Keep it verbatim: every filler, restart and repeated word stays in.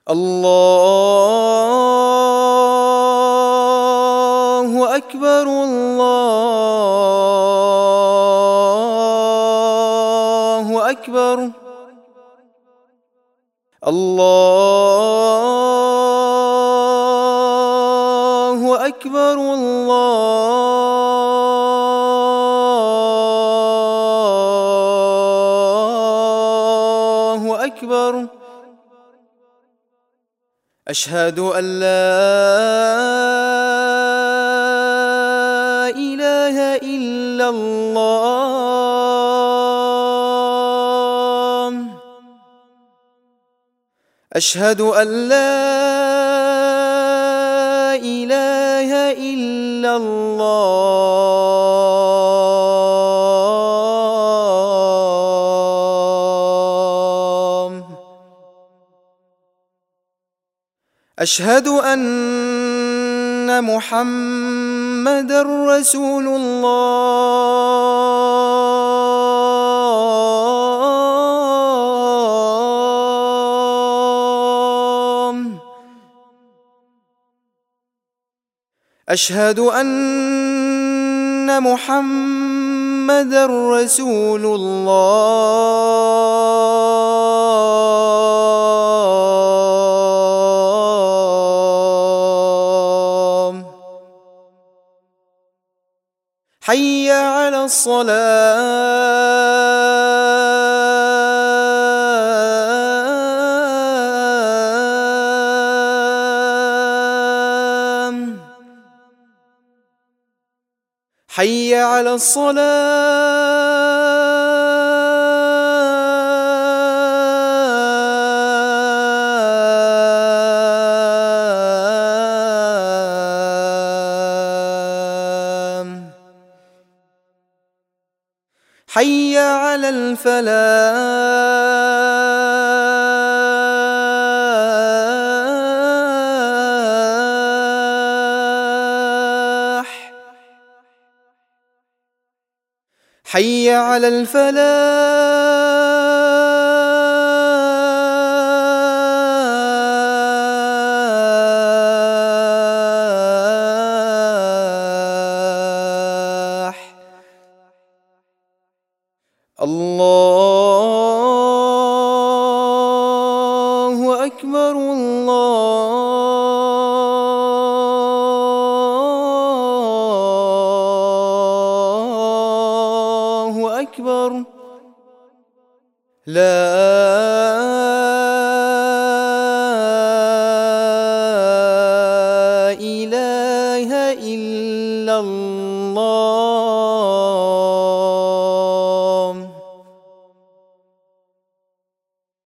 الله أكبر الله أكبر الله أكبر الله أكبر. أشهد أن لا إله إلا الله. أشهد أن لا إله إلا الله. أشهد أن محمدًا رسول الله. أشهد أن محمدًا رسول الله. حي على الصلاة. حي على الصلاة. حي على الفلاح. حي على الفلاح. الله أكبر الله أكبر. لا إله إلا الله.